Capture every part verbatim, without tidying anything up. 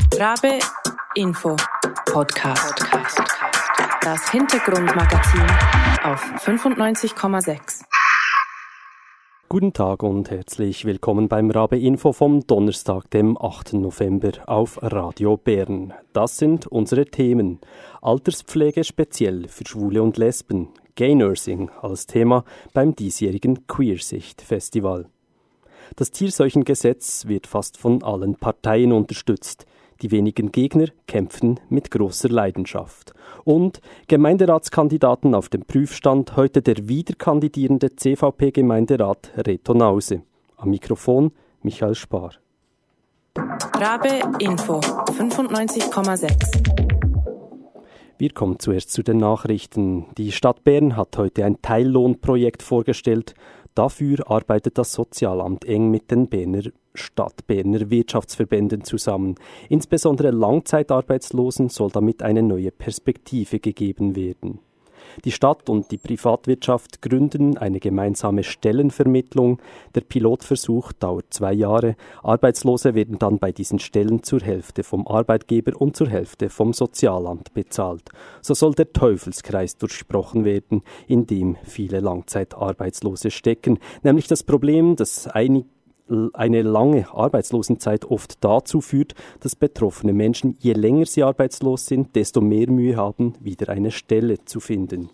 Rabe Info Podcast. Das Hintergrundmagazin auf fünfundneunzig Komma sechs. Guten Tag und herzlich willkommen beim Rabe Info vom Donnerstag, dem achten November auf Radio Bern. Das sind unsere Themen. Alterspflege speziell für Schwule und Lesben. Gay Nursing als Thema beim diesjährigen Queersicht-Festival. Das Tierseuchengesetz wird fast von allen Parteien unterstützt. Die wenigen Gegner kämpfen mit großer Leidenschaft. Und Gemeinderatskandidaten auf dem Prüfstand, heute der wiederkandidierende C V P-Gemeinderat Reto Nause. Am Mikrofon Michael Spar. Rabe Info fünfundneunzig Komma sechs. Wir kommen zuerst zu den Nachrichten. Die Stadt Bern hat heute ein Teillohnprojekt vorgestellt. Dafür arbeitet das Sozialamt eng mit den Berner Stadt Berner Wirtschaftsverbänden zusammen. Insbesondere Langzeitarbeitslosen soll damit eine neue Perspektive gegeben werden. Die Stadt und die Privatwirtschaft gründen eine gemeinsame Stellenvermittlung. Der Pilotversuch dauert zwei Jahre. Arbeitslose werden dann bei diesen Stellen zur Hälfte vom Arbeitgeber und zur Hälfte vom Sozialamt bezahlt. So soll der Teufelskreis durchbrochen werden, in dem viele Langzeitarbeitslose stecken. Nämlich das Problem, dass einige eine lange Arbeitslosenzeit oft dazu führt, dass betroffene Menschen, je länger sie arbeitslos sind, desto mehr Mühe haben, wieder eine Stelle zu finden.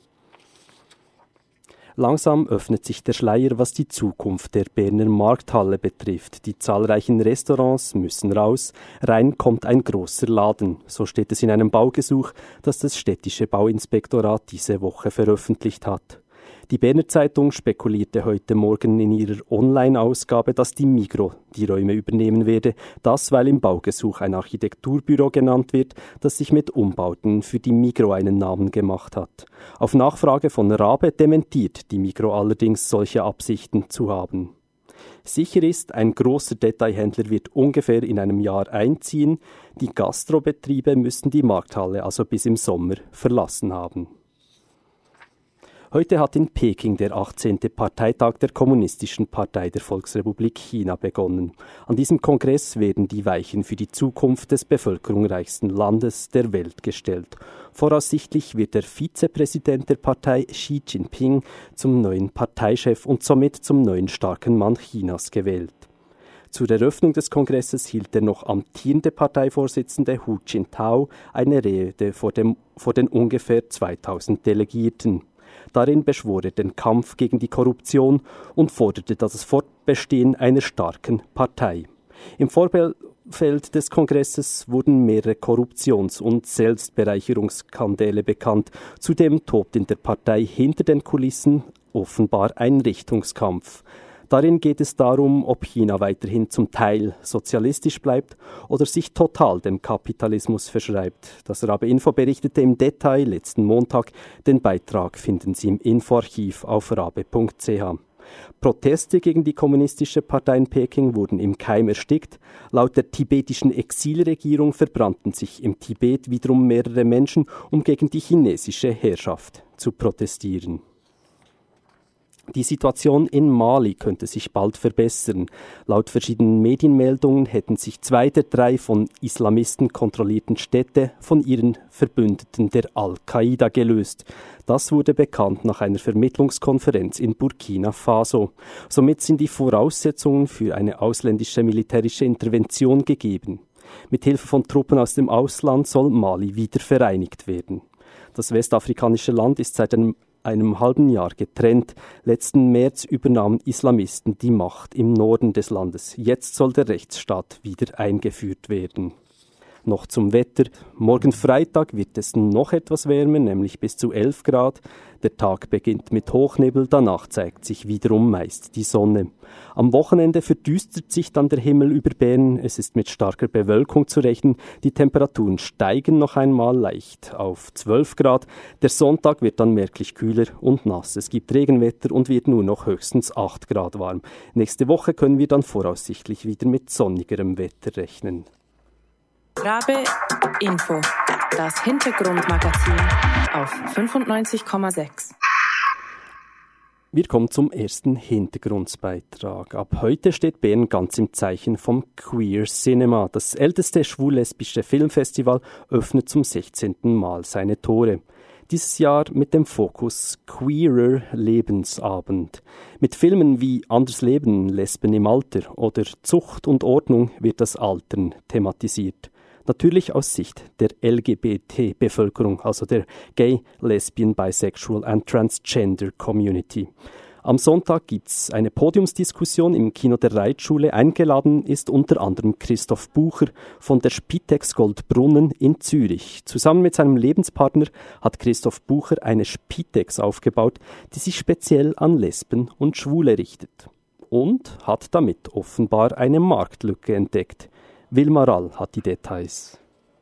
Langsam öffnet sich der Schleier, was die Zukunft der Berner Markthalle betrifft. Die zahlreichen Restaurants müssen raus, rein kommt ein großer Laden. So steht es in einem Baugesuch, das das städtische Bauinspektorat diese Woche veröffentlicht hat. Die Berner Zeitung spekulierte heute Morgen in ihrer Online-Ausgabe, dass die Migros die Räume übernehmen werde. Das, weil im Baugesuch ein Architekturbüro genannt wird, das sich mit Umbauten für die Migros einen Namen gemacht hat. Auf Nachfrage von Rabe dementiert die Migros allerdings, solche Absichten zu haben. Sicher ist, ein großer Detailhändler wird ungefähr in einem Jahr einziehen. Die Gastrobetriebe müssten die Markthalle also bis im Sommer verlassen haben. Heute hat in Peking der achtzehnte Parteitag der Kommunistischen Partei der Volksrepublik China begonnen. An diesem Kongress werden die Weichen für die Zukunft des bevölkerungsreichsten Landes der Welt gestellt. Voraussichtlich wird der Vizepräsident der Partei Xi Jinping zum neuen Parteichef und somit zum neuen starken Mann Chinas gewählt. Zur Eröffnung des Kongresses hielt der noch amtierende Parteivorsitzende Hu Jintao eine Rede vor, dem, vor den ungefähr zweitausend Delegierten. Darin beschwor er den Kampf gegen die Korruption und forderte das Fortbestehen einer starken Partei. Im Vorfeld des Kongresses wurden mehrere Korruptions- und Selbstbereicherungsskandale bekannt. Zudem tobt in der Partei hinter den Kulissen offenbar ein Richtungskampf. Darin geht es darum, ob China weiterhin zum Teil sozialistisch bleibt oder sich total dem Kapitalismus verschreibt. Das Rabe Info berichtete im Detail letzten Montag. Den Beitrag finden Sie im Infoarchiv auf rabe punkt c h. Proteste gegen die Kommunistische Partei in Peking wurden im Keim erstickt. Laut der tibetischen Exilregierung verbrannten sich im Tibet wiederum mehrere Menschen, um gegen die chinesische Herrschaft zu protestieren. Die Situation in Mali könnte sich bald verbessern. Laut verschiedenen Medienmeldungen hätten sich zwei der drei von Islamisten kontrollierten Städte von ihren Verbündeten der Al-Qaida gelöst. Das wurde bekannt nach einer Vermittlungskonferenz in Burkina Faso. Somit sind die Voraussetzungen für eine ausländische militärische Intervention gegeben. Mit Hilfe von Truppen aus dem Ausland soll Mali wieder vereinigt werden. Das westafrikanische Land ist seit einem einem halben Jahr getrennt. Letzten März übernahmen Islamisten die Macht im Norden des Landes. Jetzt soll der Rechtsstaat wieder eingeführt werden. Noch zum Wetter. Morgen Freitag wird es noch etwas wärmer, nämlich bis zu elf Grad. Der Tag beginnt mit Hochnebel, danach zeigt sich wiederum meist die Sonne. Am Wochenende verdüstert sich dann der Himmel über Bern. Es ist mit starker Bewölkung zu rechnen. Die Temperaturen steigen noch einmal leicht auf zwölf Grad. Der Sonntag wird dann merklich kühler und nass. Es gibt Regenwetter und wird nur noch höchstens acht Grad warm. Nächste Woche können wir dann voraussichtlich wieder mit sonnigerem Wetter rechnen. Rabe Info, das Hintergrundmagazin auf fünfundneunzig Komma sechs. Wir kommen zum ersten Hintergrundbeitrag. Ab heute steht Bern ganz im Zeichen vom Queer Cinema. Das älteste schwul-lesbische Filmfestival öffnet zum sechzehnten Mal seine Tore. Dieses Jahr mit dem Fokus Queerer Lebensabend. Mit Filmen wie Anders Leben, Lesben im Alter oder Zucht und Ordnung wird das Altern thematisiert. Natürlich aus Sicht der L G B T-Bevölkerung, also der Gay, Lesbian, Bisexual and Transgender Community. Am Sonntag gibt's eine Podiumsdiskussion im Kino der Reitschule. Eingeladen ist unter anderem Christoph Bucher von der Spitex Goldbrunnen in Zürich. Zusammen mit seinem Lebenspartner hat Christoph Bucher eine Spitex aufgebaut, die sich speziell an Lesben und Schwule richtet. Und hat damit offenbar eine Marktlücke entdeckt. Wilma Rall hat die Details.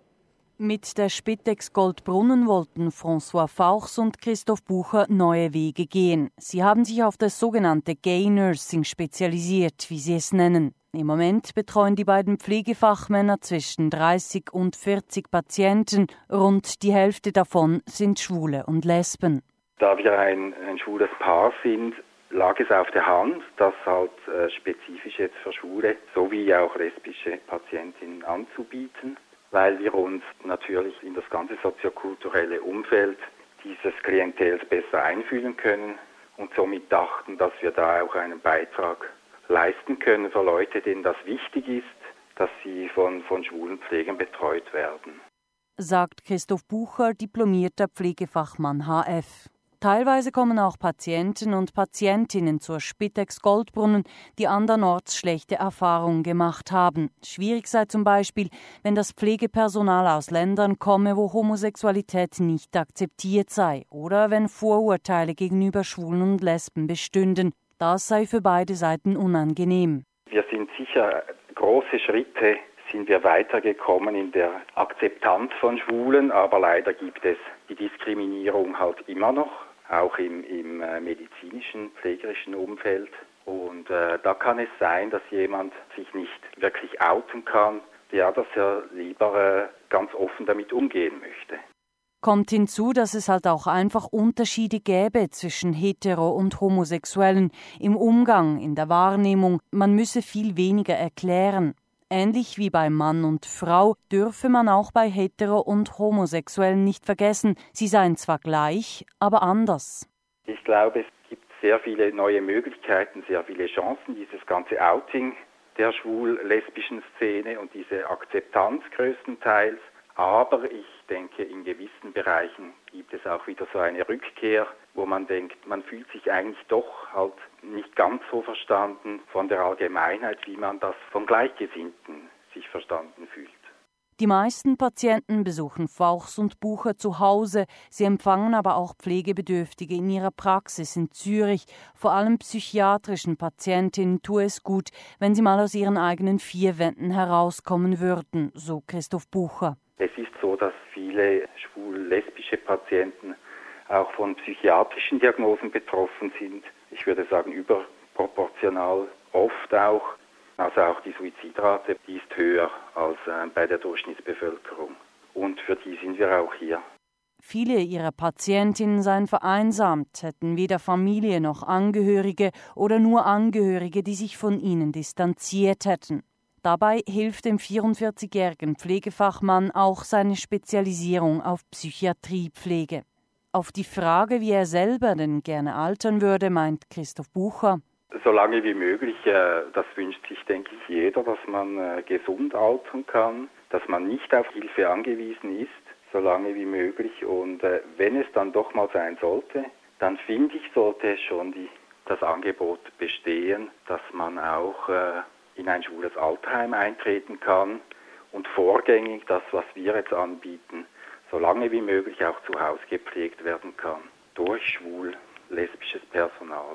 Mit der Spitex Goldbrunnen wollten François Fauchs und Christoph Bucher neue Wege gehen. Sie haben sich auf das sogenannte Gay Nursing spezialisiert, wie sie es nennen. Im Moment betreuen die beiden Pflegefachmänner zwischen dreißig und vierzig Patienten. Rund die Hälfte davon sind Schwule und Lesben. Da wir ein, ein schwules Paar sind, lag es auf der Hand, das halt äh, spezifisch jetzt für Schwule sowie auch lesbische Patientinnen anzubieten, weil wir uns natürlich in das ganze soziokulturelle Umfeld dieses Klientels besser einfühlen können und somit dachten, dass wir da auch einen Beitrag leisten können für Leute, denen das wichtig ist, dass sie von, von schwulen Pflegern betreut werden. Sagt Christoph Bucher, diplomierter Pflegefachmann H F. Teilweise kommen auch Patienten und Patientinnen zur Spitex Goldbrunnen, die andernorts schlechte Erfahrungen gemacht haben. Schwierig sei zum Beispiel, wenn das Pflegepersonal aus Ländern komme, wo Homosexualität nicht akzeptiert sei oder wenn Vorurteile gegenüber Schwulen und Lesben bestünden. Das sei für beide Seiten unangenehm. Wir sind sicher große Schritte sind wir weitergekommen in der Akzeptanz von Schwulen, aber leider gibt es die Diskriminierung halt immer noch, auch im, im äh, medizinischen, pflegerischen Umfeld. Und äh, da kann es sein, dass jemand sich nicht wirklich outen kann, ja, dass er lieber äh, ganz offen damit umgehen möchte. Kommt hinzu, dass es halt auch einfach Unterschiede gäbe zwischen Hetero- und Homosexuellen im Umgang, in der Wahrnehmung. Man müsse viel weniger erklären. Ähnlich wie bei Mann und Frau dürfe man auch bei Hetero- und Homosexuellen nicht vergessen, sie seien zwar gleich, aber anders. Ich glaube, es gibt sehr viele neue Möglichkeiten, sehr viele Chancen, dieses ganze Outing der schwul-lesbischen Szene und diese Akzeptanz größtenteils. Aber ich denke, in gewissen Bereichen gibt es auch wieder so eine Rückkehr, wo man denkt, man fühlt sich eigentlich doch halt nicht ganz so verstanden von der Allgemeinheit, wie man das von Gleichgesinnten sich verstanden fühlt. Die meisten Patienten besuchen Fauchs und Bucher zu Hause. Sie empfangen aber auch Pflegebedürftige in ihrer Praxis in Zürich. Vor allem psychiatrischen Patientinnen tue es gut, wenn sie mal aus ihren eigenen vier Wänden herauskommen würden, so Christoph Bucher. Es ist so, dass viele schwul-lesbische Patienten auch von psychiatrischen Diagnosen betroffen sind. Ich würde sagen überproportional oft auch. Also auch die Suizidrate, die ist höher als äh, bei der Durchschnittsbevölkerung. Und für die sind wir auch hier. Viele ihrer Patientinnen seien vereinsamt, hätten weder Familie noch Angehörige oder nur Angehörige, die sich von ihnen distanziert hätten. Dabei hilft dem vierundvierzigjährigen Pflegefachmann auch seine Spezialisierung auf Psychiatriepflege. Auf die Frage, wie er selber denn gerne altern würde, meint Christoph Bucher: So lange wie möglich, äh, das wünscht sich, denke ich, jeder, dass man äh, gesund altern kann, dass man nicht auf Hilfe angewiesen ist, so lange wie möglich. Und äh, wenn es dann doch mal sein sollte, dann finde ich, sollte schon die, das Angebot bestehen, dass man auch äh, in ein schwules Altersheim eintreten kann und vorgängig das, was wir jetzt anbieten, so lange wie möglich auch zu Hause gepflegt werden kann durch schwul-lesbisches Personal.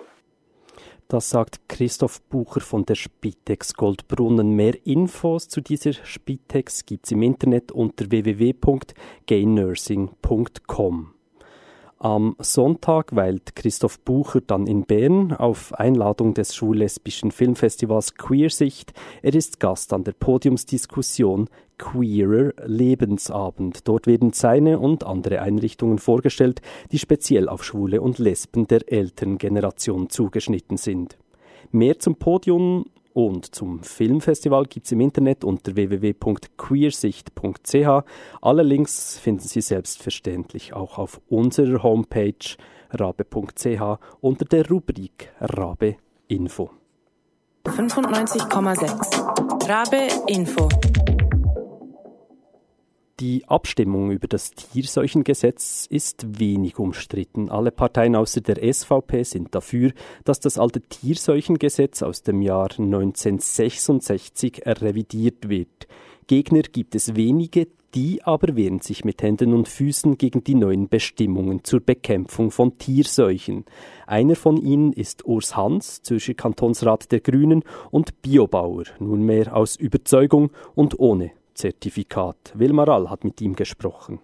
Das sagt Christoph Bucher von der Spitex Goldbrunnen. Mehr Infos zu dieser Spitex gibt es im Internet unter w w w punkt gay nursing punkt com. Am Sonntag weilt Christoph Bucher dann in Bern auf Einladung des schwul-lesbischen Filmfestivals Queersicht. Er ist Gast an der Podiumsdiskussion Queerer Lebensabend. Dort werden seine und andere Einrichtungen vorgestellt, die speziell auf Schwule und Lesben der älteren Generation zugeschnitten sind. Mehr zum Podium und zum Filmfestival gibt es im Internet unter w w w punkt queersicht punkt c h. Alle Links finden Sie selbstverständlich auch auf unserer Homepage rabe punkt c h unter der Rubrik Rabe Info. fünfundneunzig Komma sechs Rabe Info. Die Abstimmung über das Tierseuchengesetz ist wenig umstritten. Alle Parteien außer der S V P sind dafür, dass das alte Tierseuchengesetz aus dem Jahr neunzehnhundertsechsundsechzig revidiert wird. Gegner gibt es wenige, die aber wehren sich mit Händen und Füßen gegen die neuen Bestimmungen zur Bekämpfung von Tierseuchen. Einer von ihnen ist Urs Hans, Zürcher Kantonsrat der Grünen, und Biobauer, nunmehr aus Überzeugung und ohne Zertifikat. Wilma Rall hat mit ihm gesprochen.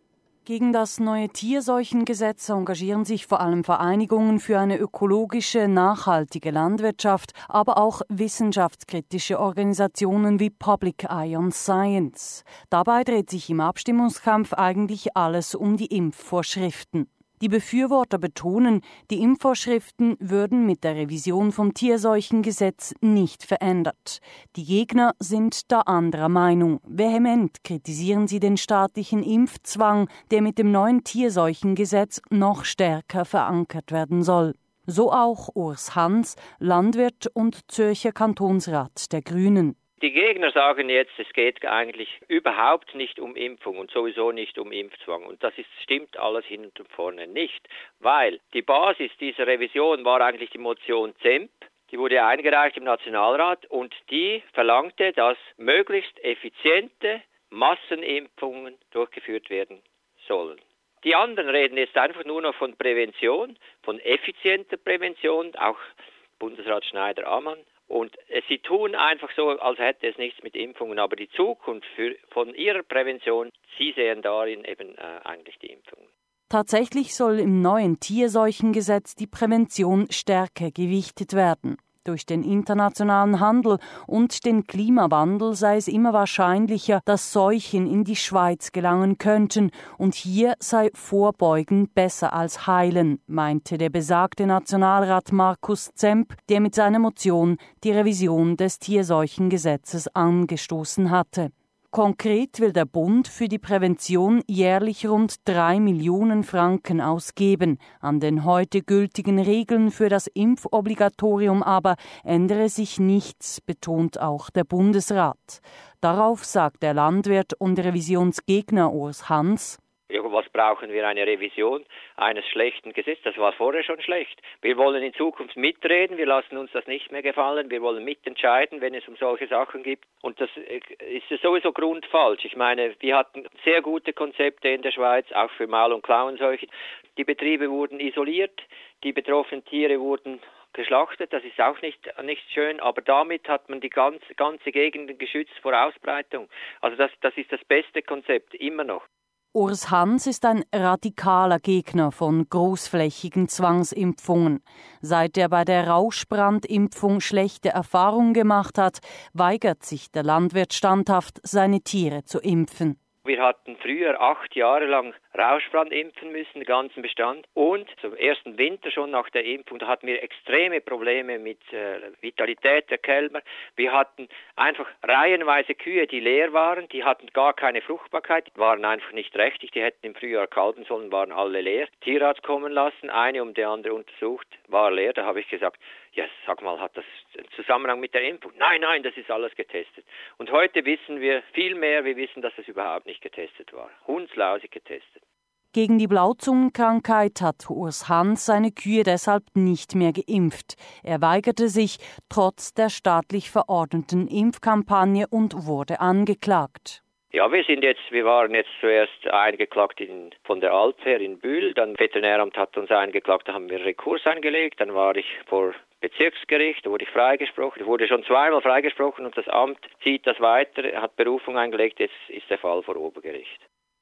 Gegen das neue Tierseuchengesetz engagieren sich vor allem Vereinigungen für eine ökologische, nachhaltige Landwirtschaft, aber auch wissenschaftskritische Organisationen wie Public Eye on Science. Dabei dreht sich im Abstimmungskampf eigentlich alles um die Impfvorschriften. Die Befürworter betonen, die Impfvorschriften würden mit der Revision vom Tierseuchengesetz nicht verändert. Die Gegner sind da anderer Meinung. Vehement kritisieren sie den staatlichen Impfzwang, der mit dem neuen Tierseuchengesetz noch stärker verankert werden soll. So auch Urs Hans, Landwirt und Zürcher Kantonsrat der Grünen. Die Gegner sagen jetzt, es geht eigentlich überhaupt nicht um Impfung und sowieso nicht um Impfzwang. Und das ist, stimmt alles hinten und vorne nicht, weil die Basis dieser Revision war eigentlich die Motion Zemp. Die wurde eingereicht im Nationalrat und die verlangte, dass möglichst effiziente Massenimpfungen durchgeführt werden sollen. Die anderen reden jetzt einfach nur noch von Prävention, von effizienter Prävention, auch Bundesrat Schneider-Ammann. Und sie tun einfach so, als hätte es nichts mit Impfungen, aber die Zukunft für, von ihrer Prävention, sie sehen darin eben äh, eigentlich die Impfungen. Tatsächlich soll im neuen Tierseuchengesetz die Prävention stärker gewichtet werden. Durch den internationalen Handel und den Klimawandel sei es immer wahrscheinlicher, dass Seuchen in die Schweiz gelangen könnten und hier sei Vorbeugen besser als Heilen, meinte der besagte Nationalrat Markus Zemp, der mit seiner Motion die Revision des Tierseuchengesetzes angestoßen hatte. Konkret will der Bund für die Prävention jährlich rund drei Millionen Franken ausgeben. An den heute gültigen Regeln für das Impfobligatorium aber ändere sich nichts, betont auch der Bundesrat. Darauf sagt der Landwirt und Revisionsgegner Urs Hans: Was brauchen wir? Eine Revision eines schlechten Gesetzes? Das war vorher schon schlecht. Wir wollen in Zukunft mitreden, wir lassen uns das nicht mehr gefallen, wir wollen mitentscheiden, wenn es um solche Sachen geht. Und das ist sowieso grundfalsch. Ich meine, wir hatten sehr gute Konzepte in der Schweiz, auch für Maul- und Klauenseuche. Die Betriebe wurden isoliert, die betroffenen Tiere wurden geschlachtet, das ist auch nicht, nicht schön, aber damit hat man die ganze, ganze Gegend geschützt vor Ausbreitung. Also das, das ist das beste Konzept, immer noch. Urs Hans ist ein radikaler Gegner von großflächigen Zwangsimpfungen. Seit er bei der Rauschbrandimpfung schlechte Erfahrungen gemacht hat, weigert sich der Landwirt standhaft, seine Tiere zu impfen. Wir hatten früher acht Jahre lang Rauschbrand impfen müssen, den ganzen Bestand. Und zum ersten Winter schon nach der Impfung, da hatten wir extreme Probleme mit äh, Vitalität der Kälber. Wir hatten einfach reihenweise Kühe, die leer waren, die hatten gar keine Fruchtbarkeit, die waren einfach nicht trächtig, die hätten im Frühjahr kalben sollen, waren alle leer. Tierarzt kommen lassen, eine um die andere untersucht, war leer. Da habe ich gesagt, ja, sag mal, hat das einen Zusammenhang mit der Impfung? Nein, nein, das ist alles getestet. Und heute wissen wir viel mehr, wir wissen, dass es überhaupt nicht getestet war. Hundslausig getestet. Gegen die Blauzungenkrankheit hat Urs Hans seine Kühe deshalb nicht mehr geimpft. Er weigerte sich trotz der staatlich verordneten Impfkampagne und wurde angeklagt. Ja, wir sind jetzt, wir waren jetzt zuerst eingeklagt in, von der Alp her in Bühl, dann das Veterinäramt hat uns eingeklagt, da haben wir Rekurs eingelegt, dann war ich vor Bezirksgericht, da wurde ich freigesprochen, ich wurde schon zweimal freigesprochen und das Amt zieht das weiter, hat Berufung eingelegt, jetzt ist der Fall vor Obergericht.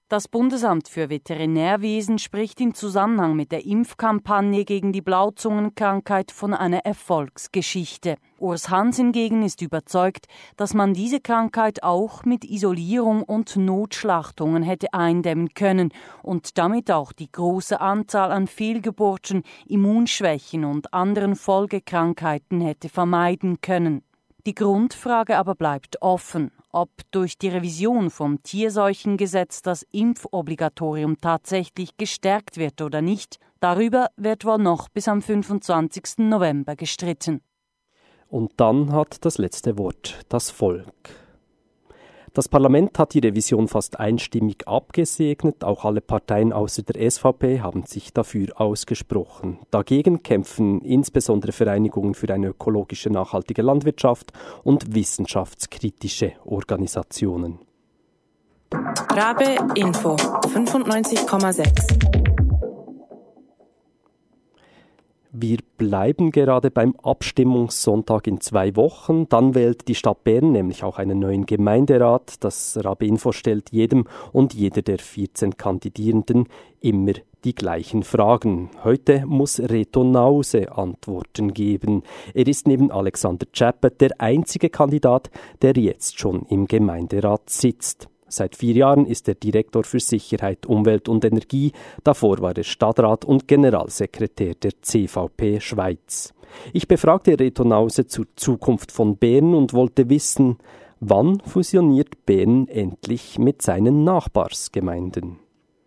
Das Bundesamt für Veterinärwesen spricht im Zusammenhang mit der Impfkampagne gegen die Blauzungenkrankheit von einer Erfolgsgeschichte. Urs Hans hingegen ist überzeugt, dass man diese Krankheit auch mit Isolierung und Notschlachtungen hätte eindämmen können und damit auch die große Anzahl an Fehlgeburten, Immunschwächen und anderen Folgekrankheiten hätte vermeiden können. Die Grundfrage aber bleibt offen, ob durch die Revision vom Tierseuchengesetz das Impfobligatorium tatsächlich gestärkt wird oder nicht. Darüber wird wohl noch bis am fünfundzwanzigsten November gestritten. Und dann hat das letzte Wort das Volk. Das Parlament hat die Revision fast einstimmig abgesegnet. Auch alle Parteien außer der S V P haben sich dafür ausgesprochen. Dagegen kämpfen insbesondere Vereinigungen für eine ökologische, nachhaltige Landwirtschaft und wissenschaftskritische Organisationen. Rabe Info fünfundneunzig Komma sechs. Wir bleiben gerade beim Abstimmungssonntag in zwei Wochen. Dann wählt die Stadt Bern nämlich auch einen neuen Gemeinderat. Das Rabe Info stellt jedem und jeder der vierzehn Kandidierenden immer die gleichen Fragen. Heute muss Reto Nause Antworten geben. Er ist neben Alexander Czappet der einzige Kandidat, der jetzt schon im Gemeinderat sitzt. Seit vier Jahren ist er Direktor für Sicherheit, Umwelt und Energie. Davor war er Stadtrat und Generalsekretär der C V P Schweiz. Ich befragte Reto Nause zur Zukunft von Bern und wollte wissen, wann fusioniert Bern endlich mit seinen Nachbarsgemeinden?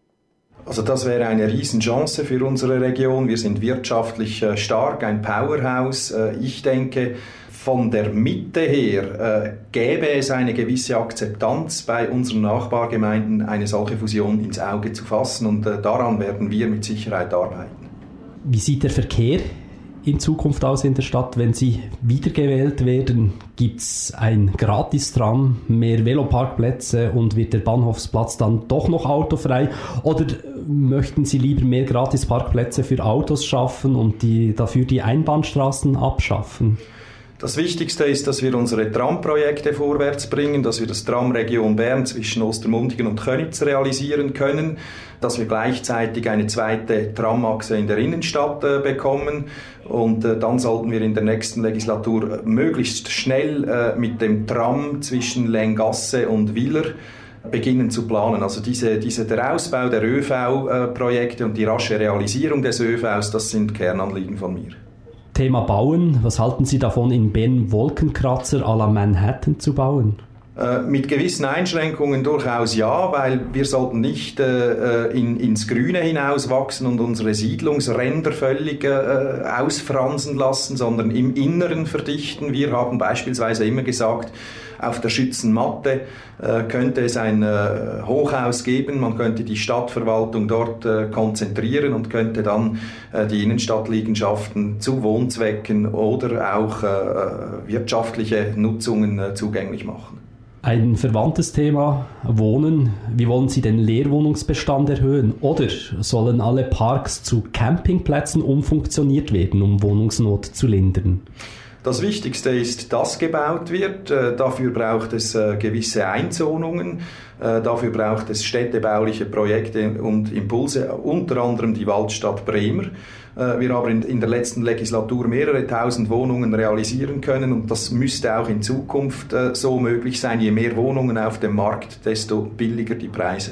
Also das wäre eine Riesenchance für unsere Region. Wir sind wirtschaftlich äh, stark, ein Powerhouse. Äh, ich denke, von der Mitte her äh, gäbe es eine gewisse Akzeptanz bei unseren Nachbargemeinden, eine solche Fusion ins Auge zu fassen. Und äh, daran werden wir mit Sicherheit arbeiten. Wie sieht der Verkehr in Zukunft aus in der Stadt, wenn Sie wiedergewählt werden? Gibt es ein Gratis-Tram, mehr Veloparkplätze und wird der Bahnhofsplatz dann doch noch autofrei? Oder möchten Sie lieber mehr Gratis-Parkplätze für Autos schaffen und die, dafür die Einbahnstraßen abschaffen? Das Wichtigste ist, dass wir unsere Tramprojekte vorwärts bringen, dass wir das Tram Region Bern zwischen Ostermundigen und Köniz realisieren können, dass wir gleichzeitig eine zweite Tramachse in der Innenstadt äh, bekommen und äh, dann sollten wir in der nächsten Legislatur möglichst schnell äh, mit dem Tram zwischen Länggasse und Willer beginnen zu planen. Also diese, diese, der Ausbau der ÖV-Projekte und die rasche Realisierung des ÖVs, das sind Kernanliegen von mir. Thema Bauen. Was halten Sie davon, in Bern Wolkenkratzer à la Manhattan zu bauen? Äh, mit gewissen Einschränkungen durchaus ja, weil wir sollten nicht äh, in, ins Grüne hinauswachsen und unsere Siedlungsränder völlig äh, ausfransen lassen, sondern im Inneren verdichten. Wir haben beispielsweise immer gesagt, auf der Schützenmatte äh, könnte es ein äh, Hochhaus geben, man könnte die Stadtverwaltung dort äh, konzentrieren und könnte dann äh, die Innenstadtliegenschaften zu Wohnzwecken oder auch äh, wirtschaftliche Nutzungen äh, zugänglich machen. Ein verwandtes Thema, Wohnen. Wie wollen Sie den Leerwohnungsbestand erhöhen? Oder sollen alle Parks zu Campingplätzen umfunktioniert werden, um Wohnungsnot zu lindern? Das Wichtigste ist, dass gebaut wird. Äh, dafür braucht es äh, gewisse Einzonungen. Äh, dafür braucht es städtebauliche Projekte und Impulse, unter anderem die Waldstadt Bremer. Äh, wir haben in, in der letzten Legislatur mehrere tausend Wohnungen realisieren können und das müsste auch in Zukunft äh, so möglich sein. Je mehr Wohnungen auf dem Markt, desto billiger die Preise.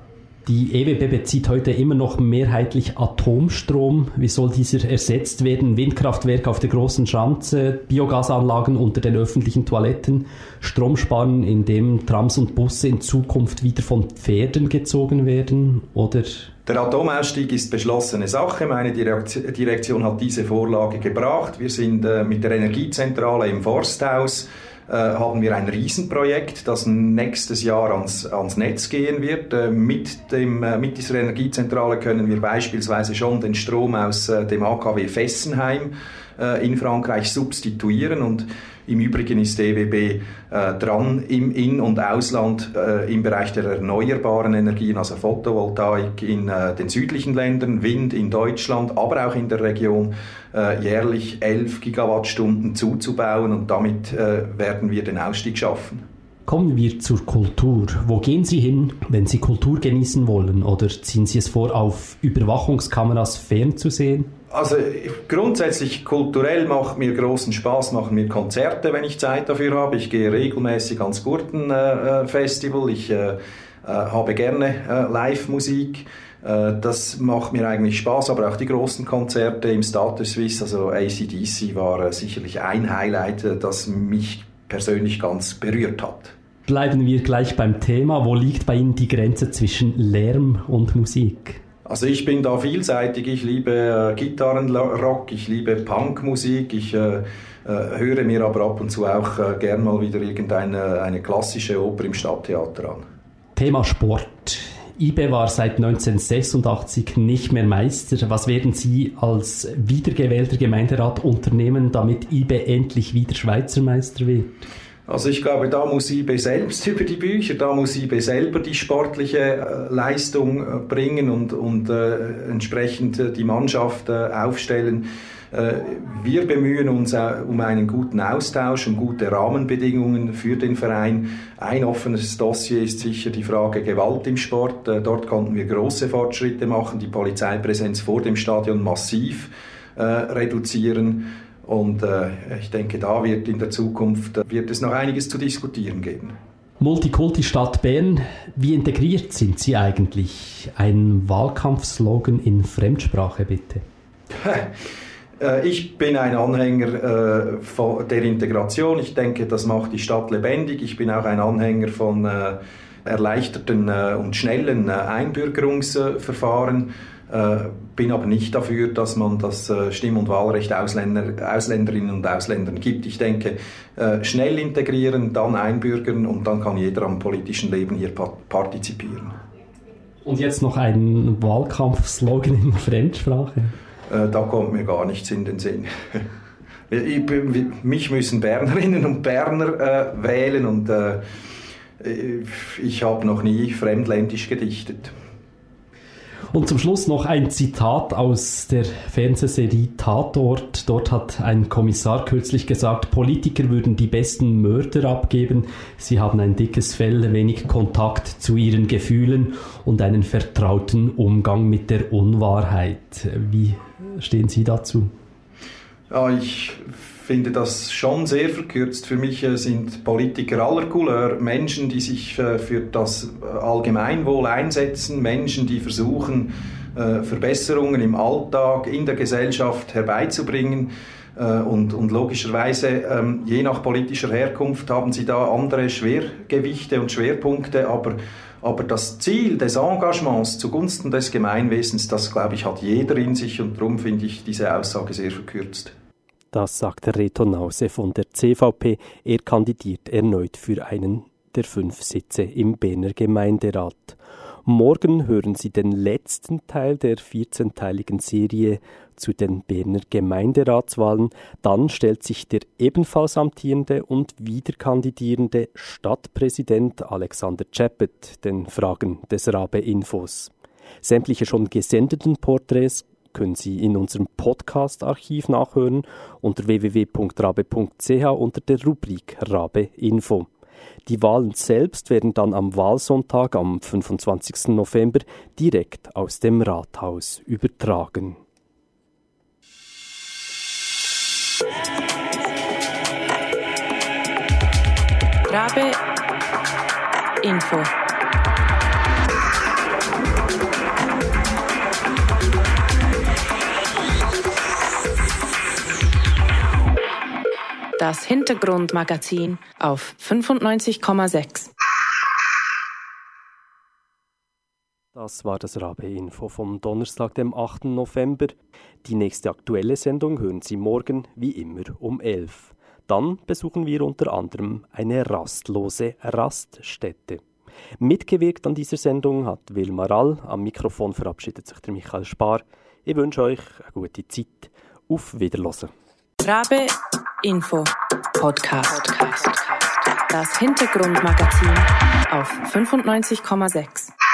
Die E W B bezieht heute immer noch mehrheitlich Atomstrom. Wie soll dieser ersetzt werden? Windkraftwerk auf der großen Schanze, Biogasanlagen unter den öffentlichen Toiletten, Strom sparen, indem Trams und Busse in Zukunft wieder von Pferden gezogen werden? Oder? Der Atomausstieg ist beschlossene Sache. Meine Direktion hat diese Vorlage gebracht. Wir sind äh, mit der Energiezentrale im Forsthaus Äh, haben wir ein Riesenprojekt, das nächstes Jahr ans, ans Netz gehen wird. Äh, mit, dem, äh, mit dieser Energiezentrale können wir beispielsweise schon den Strom aus äh, dem A K W Fessenheim äh, in Frankreich substituieren und im Übrigen ist die E W B äh, dran, im In- und Ausland äh, im Bereich der erneuerbaren Energien, also Photovoltaik in äh, den südlichen Ländern, Wind in Deutschland, aber auch in der Region äh, jährlich elf Gigawattstunden zuzubauen und damit äh, werden wir den Ausstieg schaffen. Kommen wir zur Kultur. Wo gehen Sie hin, wenn Sie Kultur genießen wollen? Oder ziehen Sie es vor, auf Überwachungskameras fernzusehen? Also grundsätzlich kulturell macht mir großen Spaß, machen mir Konzerte, wenn ich Zeit dafür habe. Ich gehe regelmäßig ans Gurten-Festival. Ich äh, habe gerne äh, Live-Musik. Äh, das macht mir eigentlich Spaß, aber auch die großen Konzerte im Stade de Suisse, also A C D C war äh, sicherlich ein Highlight, äh, das mich persönlich ganz berührt hat. Bleiben wir gleich beim Thema. Wo liegt bei Ihnen die Grenze zwischen Lärm und Musik? Also ich bin da vielseitig. Ich liebe äh, Gitarrenrock, ich liebe Punkmusik, ich äh, äh, höre mir aber ab und zu auch äh, gern mal wieder irgendeine eine klassische Oper im Stadttheater an. Thema Sport. I B E war seit neunzehnhundertsechsundachtzig nicht mehr Meister. Was werden Sie als wiedergewählter Gemeinderat unternehmen, damit I B E endlich wieder Schweizer Meister wird? Also ich glaube, da muss I B E selbst über die Bücher, da muss I B E selber die sportliche äh, Leistung äh, bringen und, und äh, entsprechend äh, die Mannschaft äh, aufstellen. Äh, wir bemühen uns äh, um einen guten Austausch, um gute Rahmenbedingungen für den Verein. Ein offenes Dossier ist sicher die Frage Gewalt im Sport. Äh, dort konnten wir große Fortschritte machen, die Polizeipräsenz vor dem Stadion massiv äh, reduzieren. Und äh, ich denke, da wird in der Zukunft äh, wird es noch einiges zu diskutieren geben. Multikulti-Stadt Bern, wie integriert sind Sie eigentlich? Ein Wahlkampfslogan in Fremdsprache, bitte. äh, ich bin ein Anhänger äh, von der Integration. Ich denke, das macht die Stadt lebendig. Ich bin auch ein Anhänger von äh, erleichterten äh, und schnellen äh, Einbürgerungsverfahren. Äh, bin aber nicht dafür, dass man das äh, Stimm- und Wahlrecht Ausländer, Ausländerinnen und Ausländern gibt. Ich denke, äh, schnell integrieren, dann einbürgern und dann kann jeder am politischen Leben hier pa- partizipieren. Und jetzt noch ein Wahlkampfslogan in Fremdsprache? Äh, da kommt mir gar nichts in den Sinn. ich, mich müssen Bernerinnen und Berner äh, wählen und äh, ich habe noch nie fremdländisch gedichtet. Und zum Schluss noch ein Zitat aus der Fernsehserie Tatort. Dort hat ein Kommissar kürzlich gesagt, Politiker würden die besten Mörder abgeben. Sie haben ein dickes Fell, wenig Kontakt zu ihren Gefühlen und einen vertrauten Umgang mit der Unwahrheit. Wie stehen Sie dazu? Ja, ich finde das schon sehr verkürzt. Für mich sind Politiker aller Couleur Menschen, die sich für das Allgemeinwohl einsetzen, Menschen, die versuchen, Verbesserungen im Alltag, in der Gesellschaft herbeizubringen. Und, und logischerweise, je nach politischer Herkunft, haben sie da andere Schwergewichte und Schwerpunkte, aber Aber das Ziel des Engagements zugunsten des Gemeinwesens, das, glaube ich, hat jeder in sich und darum finde ich diese Aussage sehr verkürzt. Das sagt Reto Nause von der C V P. Er kandidiert erneut für einen der fünf Sitze im Berner Gemeinderat. Morgen hören Sie den letzten Teil der vierzehnteiligen Serie zu den Berner Gemeinderatswahlen. Dann stellt sich der ebenfalls amtierende und wiederkandidierende Stadtpräsident Alexander Czeppet den Fragen des Rabe-Infos. Sämtliche schon gesendeten Porträts können Sie in unserem Podcast-Archiv nachhören unter w w w punkt rabe punkt c h unter der Rubrik Rabe Info. Die Wahlen selbst werden dann am Wahlsonntag am fünfundzwanzigsten November direkt aus dem Rathaus übertragen. Rabe Info. Das Hintergrundmagazin auf fünfundneunzig Komma sechs. Das war das Rabe-Info vom Donnerstag, dem achten November. Die nächste aktuelle Sendung hören Sie morgen, wie immer, um elf. Dann besuchen wir unter anderem eine rastlose Raststätte. Mitgewirkt an dieser Sendung hat Wilmar Rall. Am Mikrofon verabschiedet sich der Michael Spar. Ich wünsche euch eine gute Zeit. Auf Wiederhören. Rabe Info Podcast. Das Hintergrundmagazin auf fünfundneunzig Komma sechs.